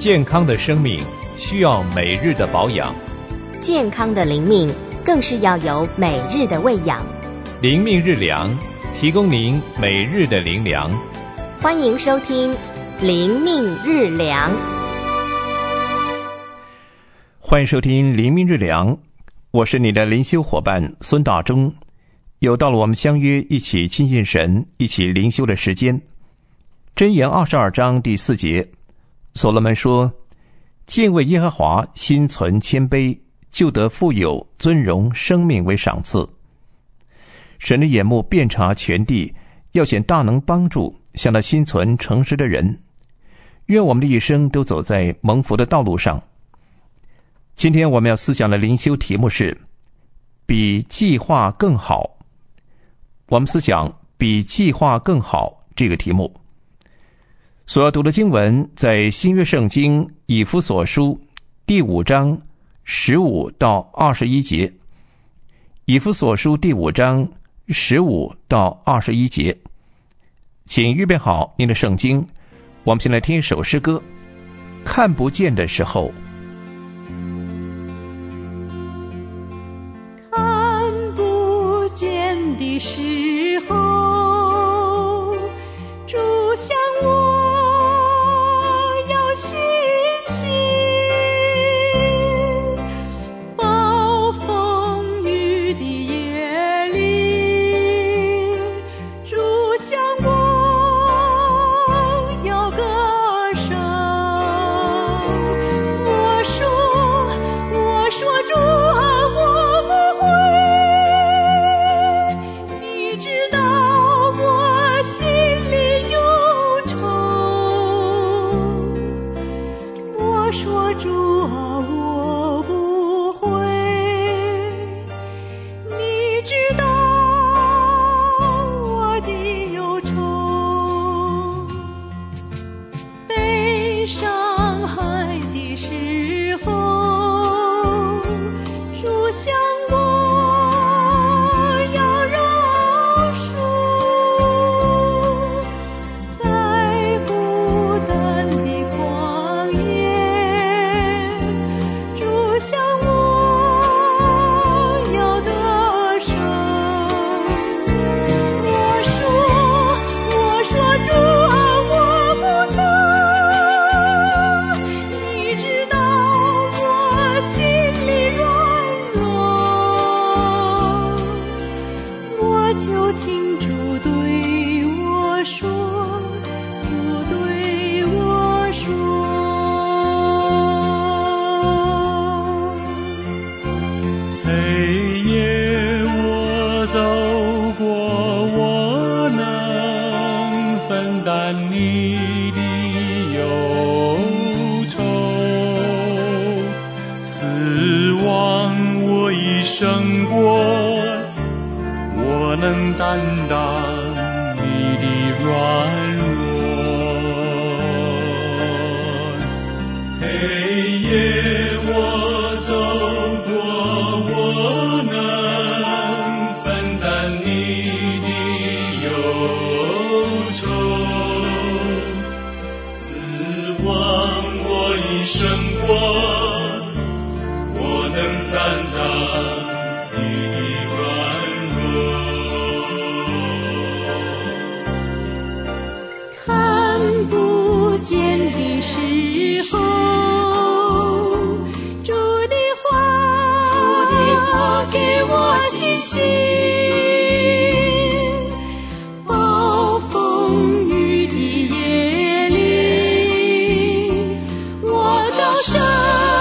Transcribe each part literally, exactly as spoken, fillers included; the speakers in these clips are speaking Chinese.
健康的生命需要每日的保养， 健康的灵命更是要有每日的喂养。 灵命日粮，提供您每日的灵粮。 欢迎收听灵命日粮。 欢迎收听灵命日粮，我是你的灵修伙伴孙大中。又到了我们相约一起亲近神、一起灵修的时间。箴言二十二章第四节，所罗门说：敬畏耶和华，心存谦卑，就得富有、尊荣、生命为赏赐。神的眼目遍察全地，要显大能帮助向那心存诚实的人。愿我们的一生都走在蒙福的道路上。今天我们要思想的灵修题目是比计划更好。我们思想比计划更好这个题目。所要读的经文在新约圣经以弗所书第五章十五到二十一节。以弗所书第五章十五到二十一节。请预备好您的圣经，我们先来听一首诗歌，看不见的时候。 看不见的时候，主向我我到神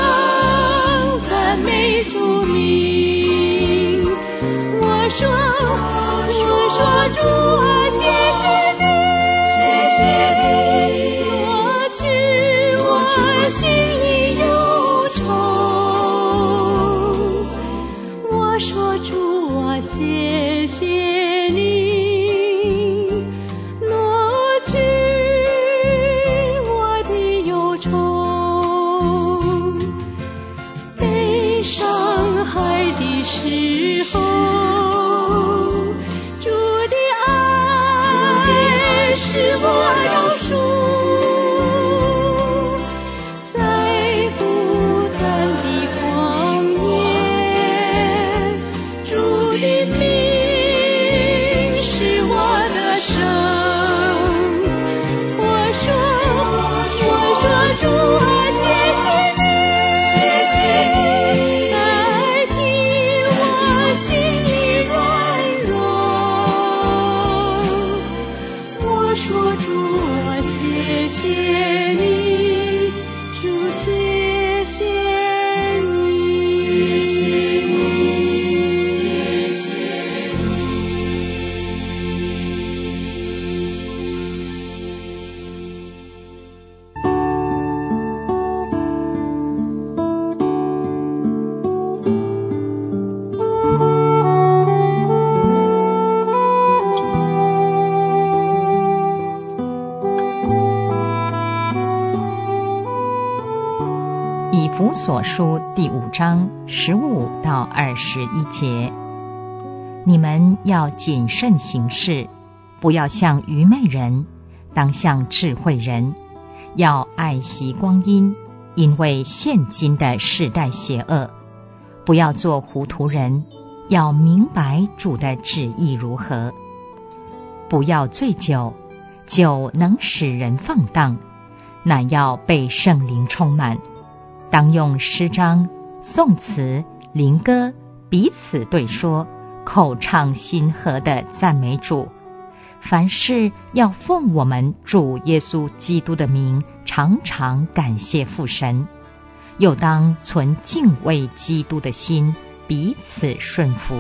弗所书第五章十五到二十一节。你们要谨慎行事，不要像愚昧人，当像智慧人，要爱惜光阴，因为现今的世代邪恶。不要做糊涂人，要明白主的旨意如何。不要醉酒，酒能使人放荡，乃要被圣灵充满。当用诗章、颂词、灵歌彼此对说，口唱心和的赞美主。凡事要奉我们主耶稣基督的名，常常感谢父神。又当存敬畏基督的心，彼此顺服。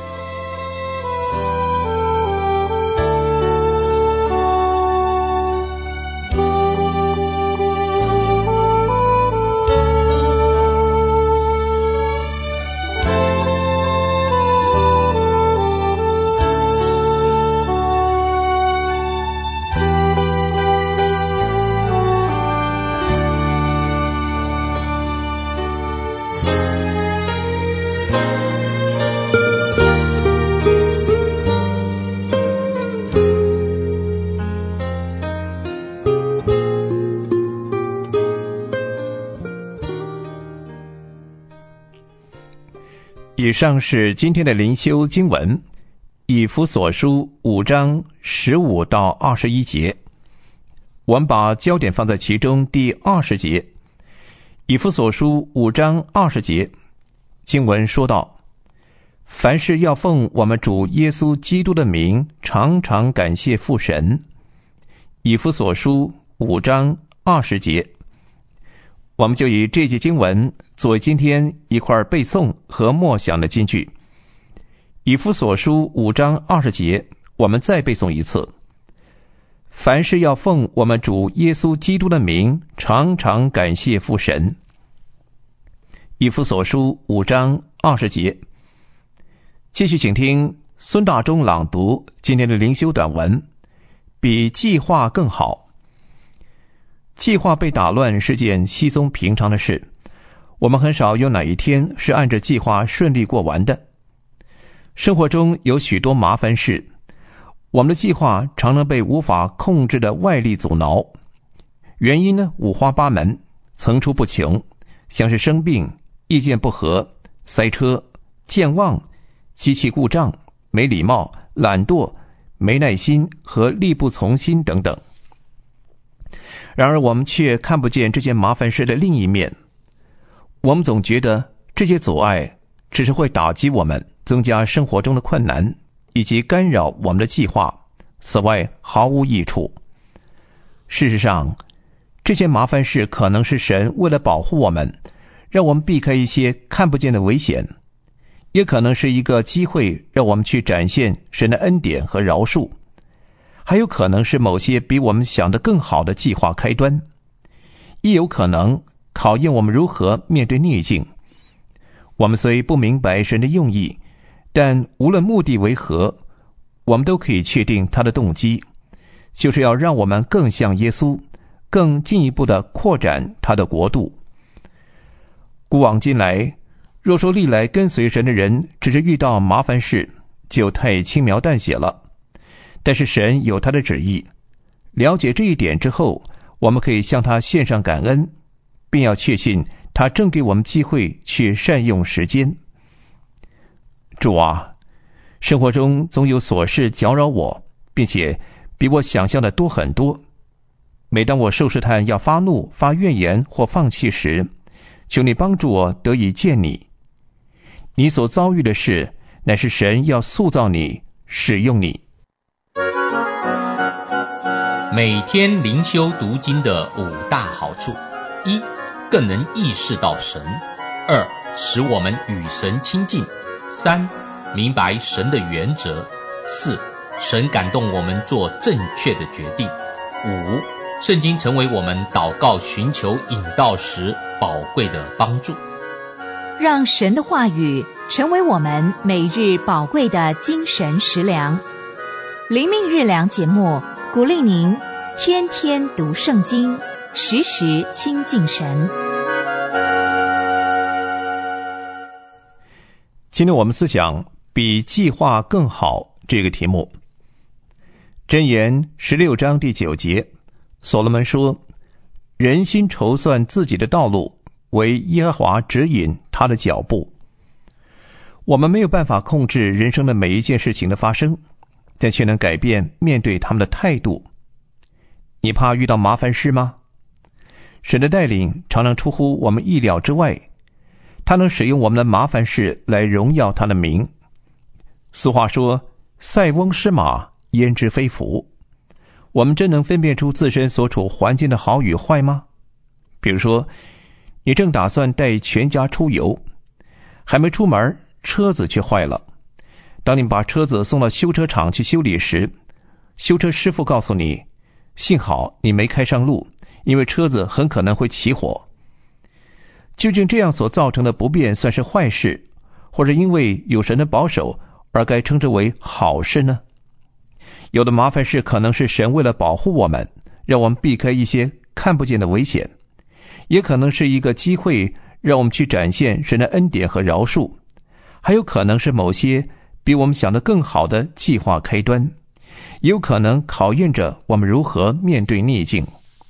以上是今天的灵修经文，以弗所书五章十五到二十一节。我们把焦点放在其中第二十节。以弗所书五章二十节，经文说道：凡事要奉我们主耶稣基督的名，常常感谢父神。以弗所书五章二十节。我们就以这节经文作为今天一块背诵和默想的金句。以弗所书五章二十节，我们再背诵一次：凡事要奉我们主耶稣基督的名，常常感谢父神。以弗所书五章二十节。继续请听孙大中朗读今天的灵修短文，比计划更好。计划被打乱是件稀松平常的事，我们很少有哪一天是按着计划顺利过完的。生活中有许多麻烦事，我们的计划常常被无法控制的外力阻挠，原因呢五花八门，层出不穷，像是生病、意见不合、塞车、健忘、机器故障、没礼貌、懒惰、没耐心和力不从心等等。然而我们却看不见这件麻烦事的另一面。我们总觉得这些阻碍只是会打击我们，增加生活中的困难，以及干扰我们的计划，此外毫无益处。事实上，这些麻烦事可能是神为了保护我们，让我们避开一些看不见的危险，也可能是一个机会让我们去展现神的恩典和饶恕，还有可能是某些比我们想的更好的计划开端，亦有可能考验我们如何面对逆境。我们虽不明白神的用意，但无论目的为何，我们都可以确定他的动机，就是要让我们更像耶稣，更进一步的扩展他的国度。古往今来，若说历来跟随神的人只是遇到麻烦事，就太轻描淡写了。但是神有他的旨意，了解这一点之后，我们可以向他献上感恩，并要确信他正给我们机会去善用时间。主啊，生活中总有琐事搅扰我，并且比我想象的多很多。每当我受试探要发怒、发怨言或放弃时，求你帮助我得以见你。你所遭遇的事，乃是神要塑造你、使用你。 每天灵修读经的五大好处：一、更能意识到神；二、使我们与神亲近；三、明白神的原则；四、神感动我们做正确的决定；五、圣经成为我们祷告寻求引导时宝贵的帮助。 让神的话语成为我们每日宝贵的精神食粮。灵命日粮节目鼓励您天天读圣经，时时亲近神。 今天我们思想比计划更好这个题目。箴言十六章第九节，所罗门说，人心筹算自己的道路，为耶和华指引他的脚步。我们没有办法控制人生的每一件事情的发生，但却能改变面对他们的态度。你怕遇到麻烦事吗？神的带领常常出乎我们意料之外，他能使用我们的麻烦事来荣耀他的名。俗话说，塞翁失马，焉知非福。我们真能分辨出自身所处环境的好与坏吗？比如说，你正打算带全家出游，还没出门，车子却坏了。当你把车子送到修车厂去修理时，修车师傅告诉你，幸好你没开上路，因为车子很可能会起火。究竟这样所造成的不便算是坏事，或者因为有神的保守而该称之为好事呢？有的麻烦事可能是神为了保护我们，让我们避开一些看不见的危险，也可能是一个机会让我们去展现神的恩典和饶恕，还有可能是某些比我们想的更好的计划开端，也有可能考验着我们如何面对逆境。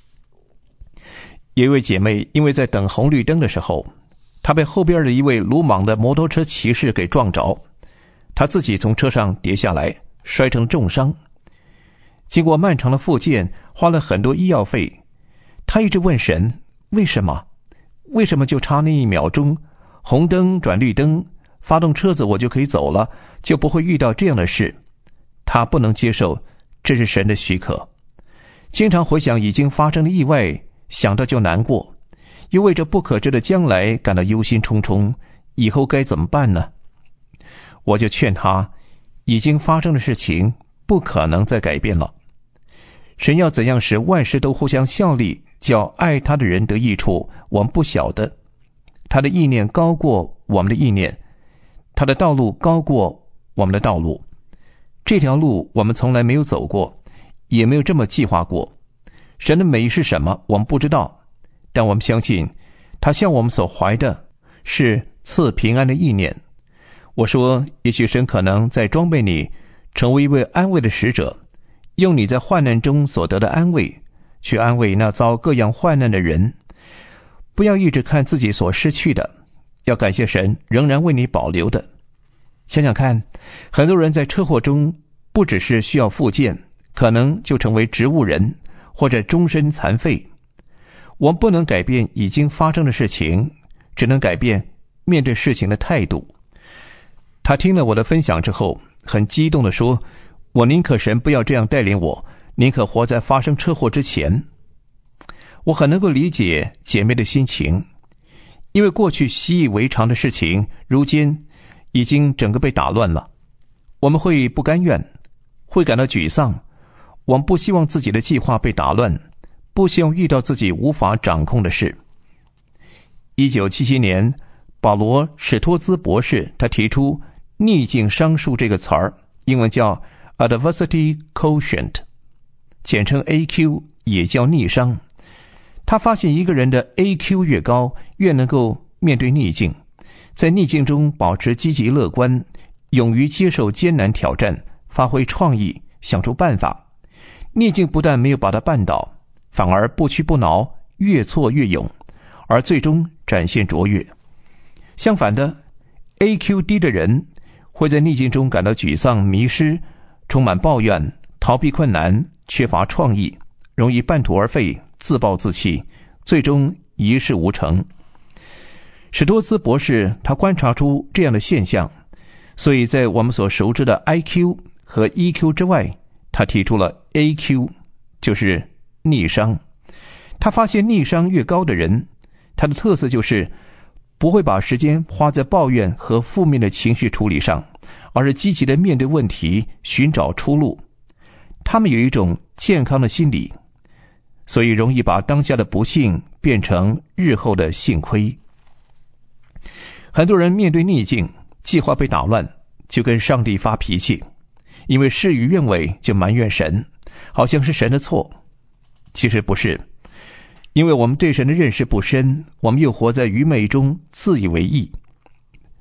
有一位姐妹因为在等红绿灯的时候，她被后边的一位鲁莽的摩托车骑士给撞着，她自己从车上跌下来，摔成重伤。经过漫长的复健，花了很多医药费，她一直问神，为什么？为什么就差那一秒钟，红灯转绿灯，发动车子我就可以走了，就不会遇到这样的事？她不能接受这是神的许可，经常回想已经发生的意外，想到就难过，又为这不可知的将来感到忧心忡忡，以后该怎么办呢？我就劝他，已经发生的事情不可能再改变了。神要怎样使万事都互相效力，叫爱他的人得益处，我们不晓得。他的意念高过我们的意念，他的道路高过我们的道路。这条路我们从来没有走过，也没有这么计划过。神的美是什么，我们不知道，但我们相信他向我们所怀的是赐平安的意念。我说，也许神可能在装备你成为一位安慰的使者，用你在患难中所得的安慰去安慰那遭各样患难的人。不要一直看自己所失去的，要感谢神仍然为你保留的。想想看，很多人在车祸中不只是需要复健，可能就成为植物人或者终身残废。我们不能改变已经发生的事情，只能改变面对事情的态度。他听了我的分享之后，很激动地说，我宁可神不要这样带领我，宁可活在发生车祸之前。我很能够理解姐妹的心情，因为过去习以为常的事情，如今已经整个被打乱了。我们会不甘愿，会感到沮丧，我们不希望自己的计划被打乱，不希望遇到自己无法掌控的事。一九七七年，保罗史托兹博士他提出逆境商数这个词儿，英文叫 Adversity Quotient， 简称 A Q， 也叫逆商。他发现一个人的 A Q 越高，越能够面对逆境，在逆境中保持积极乐观，勇于接受艰难挑战，发挥创意，想出办法。逆境不但没有把他绊倒，反而不屈不挠，越挫越勇，而最终展现卓越。相反的， A Q 低的人会在逆境中感到沮丧、迷失，充满抱怨，逃避困难，缺乏创意，容易半途而废，自暴自弃，最终一事无成。史多兹博士他观察出这样的现象，所以在我们所熟知的 I Q 和 E Q 之外，他提出了 A Q， 就是逆商。他发现逆商越高的人，他的特色就是不会把时间花在抱怨和负面的情绪处理上，而是积极的面对问题，寻找出路。他们有一种健康的心理，所以容易把当下的不幸变成日后的幸亏。很多人面对逆境，计划被打乱，就跟上帝发脾气，因为事与愿违就埋怨神，好像是神的错。其实不是，因为我们对神的认识不深，我们又活在愚昧中，自以为义。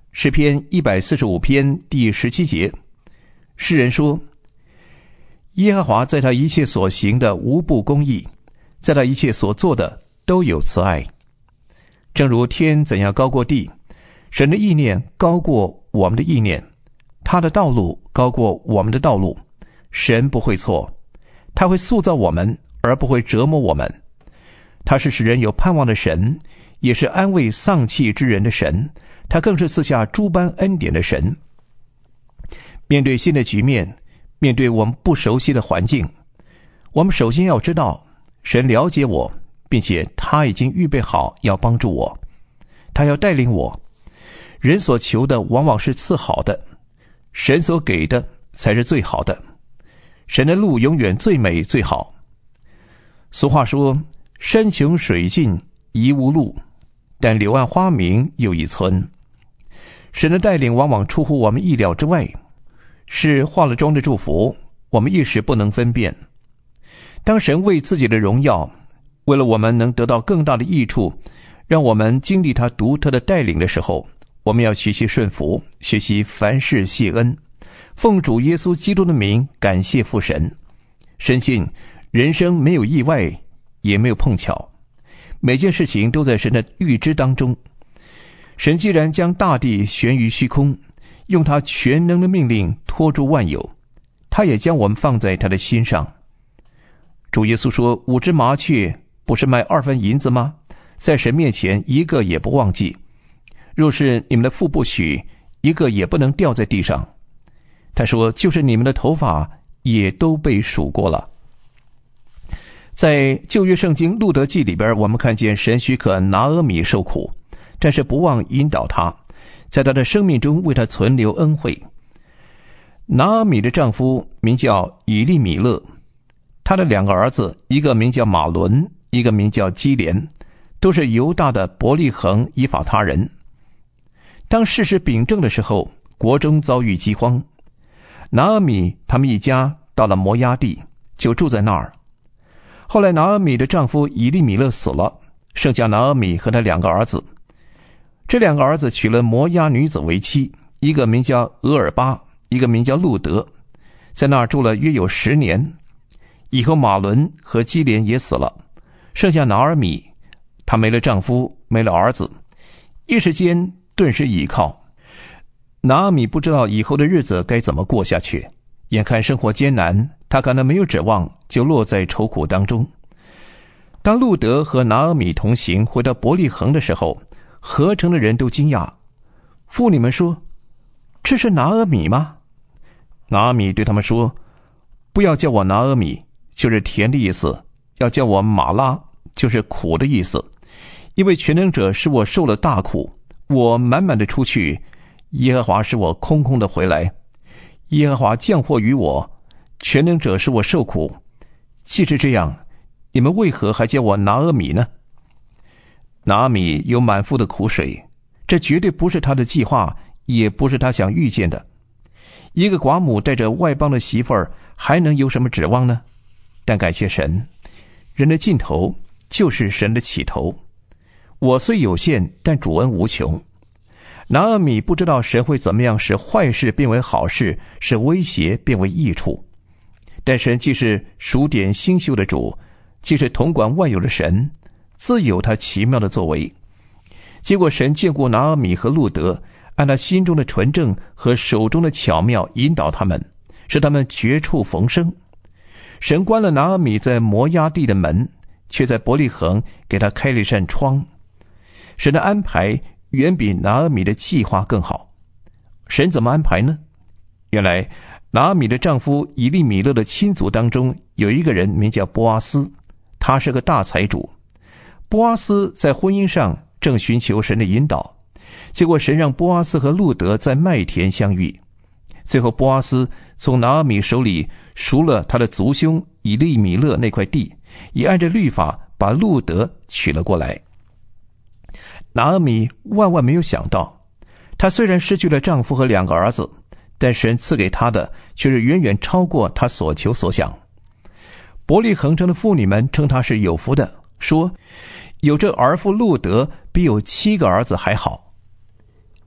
诗篇一百四十五篇第十七节，诗人说：耶和华在他一切所行的无不公义，在他一切所做的都有慈爱。正如天怎样高过地，神的意念高过我们的意念，他的道路高过我们的道路。神不会错，他会塑造我们，而不会折磨我们。他是使人有盼望的神，也是安慰丧气之人的神，他更是赐下诸般恩典的神。面对新的局面，面对我们不熟悉的环境，我们首先要知道，神了解我，并且他已经预备好要帮助我，他要带领我。人所求的往往是次好的，神所给的才是最好的。神的路永远最美最好。俗话说，山穷水尽疑无路，但柳暗花明又一村。神的带领往往出乎我们意料之外，是化了妆的祝福，我们一时不能分辨。当神为自己的荣耀，为了我们能得到更大的益处，让我们经历他独特的带领的时候，我们要学习顺服，学习凡事谢恩，奉主耶稣基督的名感谢父神。深信人生没有意外，也没有碰巧，每件事情都在神的预知当中。神既然将大地悬于虚空，用他全能的命令托住万有，他也将我们放在他的心上。主耶稣说，五只麻雀不是卖二分银子吗？在神面前一个也不忘记。若是你们的父不许，一个也不能掉在地上。他说，就是你们的头发也都被数过了。在旧约圣经路德记里边，我们看见神许可拿俄米受苦，但是不忘引导他，在他的生命中为他存留恩惠。拿俄米的丈夫名叫以利米勒，他的两个儿子，一个名叫马伦，一个名叫基连，都是犹大的伯利恒以法他人。当世事秉正的时候，国中遭遇饥荒，拿俄米他们一家到了摩押地，就住在那儿。后来拿俄米的丈夫以利米勒死了，剩下拿俄米和他两个儿子。这两个儿子娶了摩押女子为妻，一个名叫俄尔巴，一个名叫路德，在那儿住了约有十年。以后马伦和基连也死了，剩下拿俄米，她没了丈夫，没了儿子，一时间顿时倚靠。拿俄米不知道以后的日子该怎么过下去，眼看生活艰难，他可能没有指望，就落在愁苦当中。当路德和拿俄米同行回到伯利恒的时候，合城的人都惊讶。妇女们说，这是拿俄米吗？拿俄米对他们说，不要叫我拿俄米，就是甜的意思，要叫我马拉，就是苦的意思。因为全能者使我受了大苦，我满满的出去，耶和华使我空空的回来。耶和华降祸于我，全能者使我受苦。既是这样，你们为何还叫我拿俄米呢？拿俄米有满腹的苦水，这绝对不是他的计划，也不是他想遇见的。一个寡母带着外邦的媳妇儿，还能有什么指望呢？但感谢神，人的尽头就是神的起头。我虽有限，但主恩无穷。拿俄米不知道神会怎么样使坏事变为好事，使威胁变为益处。但神既是数点星宿的主，既是统管万有的神，自有他奇妙的作为。结果神眷顾拿俄米和路德，按他心中的纯正和手中的巧妙引导他们，使他们绝处逢生。神关了拿俄米在摩押地的门，却在伯利恒给他开了一扇窗。神的安排远比拿俄米的计划更好。神怎么安排呢？原来拿俄米的丈夫以利米勒的亲族当中有一个人名叫波阿斯，他是个大财主。波阿斯在婚姻上正寻求神的引导，结果神让波阿斯和路德在麦田相遇。最后波阿斯从拿俄米手里赎了他的族兄以利米勒那块地，也按着律法把路德娶了过来。拿俄米万万没有想到，她虽然失去了丈夫和两个儿子，但神赐给她的却是远远超过她所求所想。伯利恒城的妇女们称她是有福的，说有这儿妇路德比有七个儿子还好。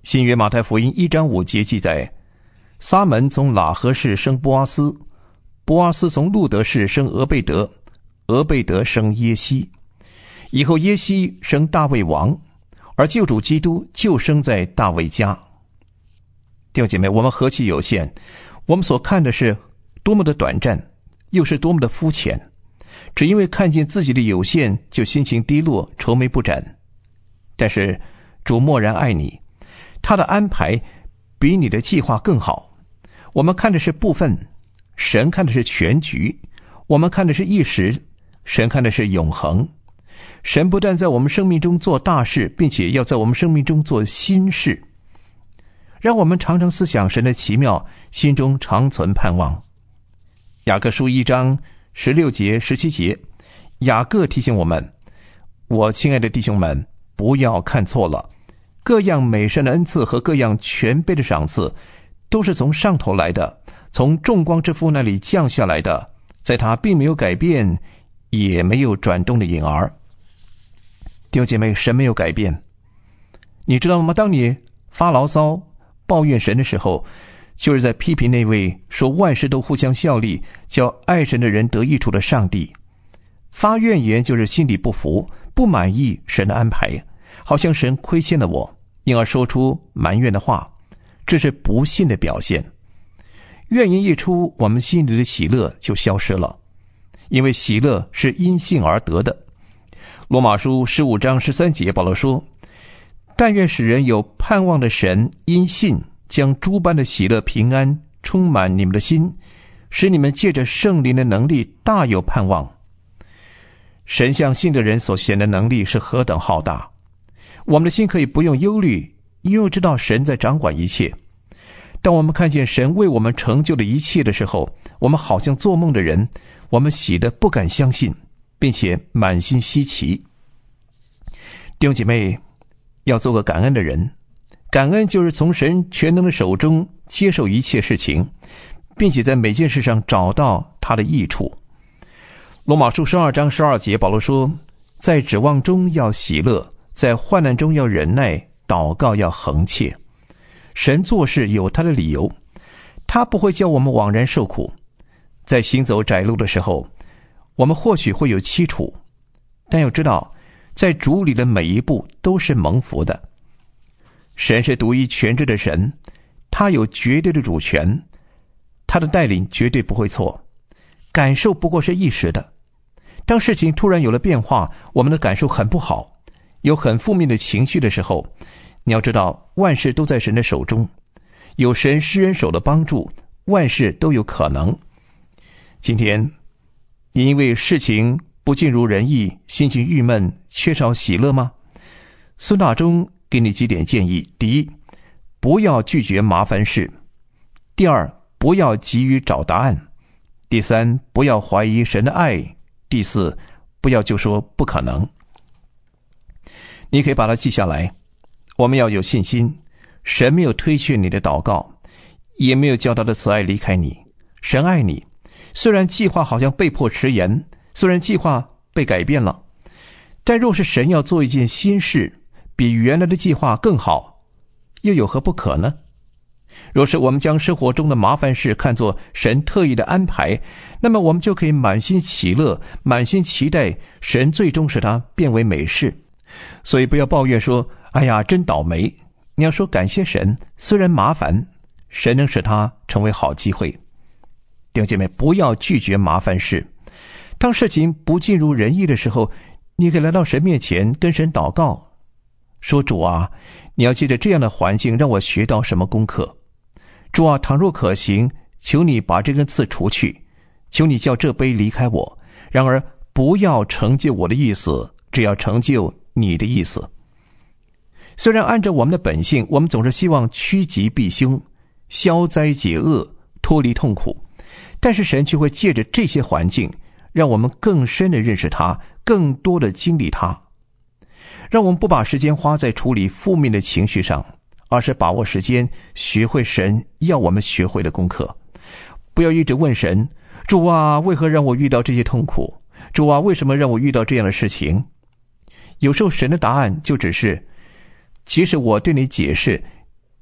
新约马太福音一章五节记载，撒门从喇合氏生波阿斯，波阿斯从路德氏生俄贝德，俄贝德生耶西，以后耶西生大卫王，而救主基督就生在大卫家。弟兄姐妹，我们何其有限，我们所看的是多么的短暂，又是多么的肤浅，只因为看见自己的有限就心情低落，愁眉不展。但是主默然爱你，他的安排比你的计划更好。我们看的是部分，神看的是全局；我们看的是一时，神看的是永恒。神不但在我们生命中做大事，并且要在我们生命中做新事。让我们常常思想神的奇妙，心中常存盼望。雅各书一章十六节十七节，雅各提醒我们，我亲爱的弟兄们，不要看错了，各样美善的恩赐和各样全备的赏赐都是从上头来的，从众光之父那里降下来的，在他并没有改变也没有转动的影儿。弟兄姐妹，神没有改变，你知道吗？当你发牢骚抱怨神的时候，就是在批评那位说万事都互相效力，叫爱神的人得益处的上帝。发怨言就是心里不服，不满意神的安排，好像神亏欠了我，因而说出埋怨的话，这是不信的表现。怨言一出，我们心里的喜乐就消失了，因为喜乐是因信而得的。罗马书十五章十三节，保罗说，但愿使人有盼望的神因信将诸般的喜乐平安充满你们的心，使你们借着圣灵的能力大有盼望。神向信的人所显的能力是何等浩大，我们的心可以不用忧虑，因为知道神在掌管一切。当我们看见神为我们成就的一切的时候，我们好像做梦的人，我们喜得不敢相信，并且满心稀奇。弟兄姐妹，要做个感恩的人，感恩就是从神全能的手中接受一切事情，并且在每件事上找到他的益处。罗马书十二章十二节，保罗说，在指望中要喜乐，在患难中要忍耐，祷告要恒切。神做事有他的理由，他不会叫我们枉然受苦。在行走窄路的时候，我们或许会有凄楚，但要知道在主里的每一步都是蒙福的。神是独一全知的神，他有绝对的主权，他的带领绝对不会错，感受不过是一时的。当事情突然有了变化，我们的感受很不好，有很负面的情绪的时候，你要知道万事都在神的手中，有神施恩手的帮助，万事都有可能。今天你因为事情不尽如人意，心情郁闷，缺少喜乐吗？孙大中给你几点建议。第一，不要拒绝麻烦事；第二，不要急于找答案；第三，不要怀疑神的爱；第四，不要就说不可能。你可以把它记下来。我们要有信心，神没有推却你的祷告，也没有叫他的慈爱离开你。神爱你，虽然计划好像被迫迟延，虽然计划被改变了，但若是神要做一件新事，比原来的计划更好，又有何不可呢？若是我们将生活中的麻烦事看作神特意的安排，那么我们就可以满心喜乐，满心期待神最终使它变为美事。所以不要抱怨说，哎呀，真倒霉。你要说感谢神，虽然麻烦，神能使它成为好机会。弟兄姐妹，不要拒绝麻烦事。当事情不尽如人意的时候，你可以来到神面前跟神祷告，说，主啊，你要借着这样的环境让我学到什么功课？主啊，倘若可行，求你把这根刺除去，求你叫这杯离开我，然而不要成就我的意思，只要成就你的意思。虽然按照我们的本性，我们总是希望趋吉避凶，消灾解厄，脱离痛苦，但是神却会借着这些环境，让我们更深的认识他，更多的经历他。让我们不把时间花在处理负面的情绪上，而是把握时间，学会神要我们学会的功课。不要一直问神，主啊，为何让我遇到这些痛苦？主啊，为什么让我遇到这样的事情？有时候神的答案就只是，即使我对你解释，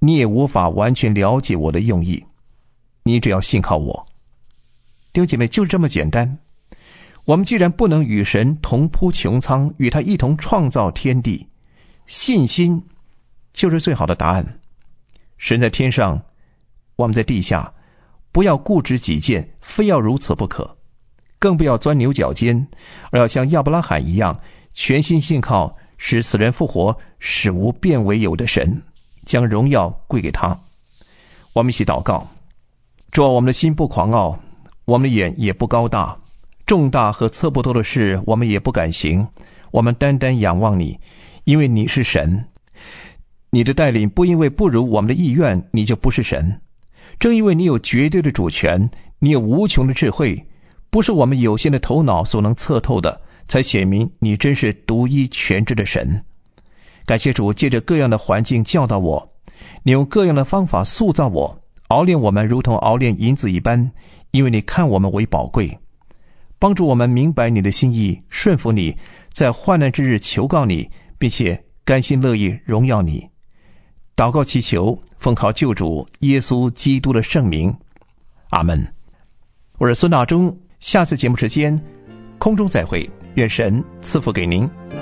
你也无法完全了解我的用意。你只要信靠我。弟兄姐妹，就是这么简单。我们既然不能与神同铺穹苍，与他一同创造天地，信心就是最好的答案。神在天上，我们在地下，不要固执己见，非要如此不可，更不要钻牛角尖，而要像亚伯拉罕一样，全心信靠使死人复活、使无变为有的神，将荣耀归给他。我们一起祷告。主啊，我们的心不狂傲，我们的眼也不高大，重大和测不透的事我们也不敢行，我们单单仰望你，因为你是神。你的带领不因为不如我们的意愿，你就不是神。正因为你有绝对的主权，你有无穷的智慧，不是我们有限的头脑所能测透的，才显明你真是独一全知的神。感谢主，借着各样的环境教导我，你用各样的方法塑造我，熬炼我们如同熬炼银子一般，因为你看我们为宝贵。帮助我们明白你的心意，顺服你，在患难之日求告你，并且甘心乐意荣耀你。祷告祈求，奉靠救主耶稣基督的圣名，阿们。我是孙大中，下次节目时间空中再会，愿神赐福给您。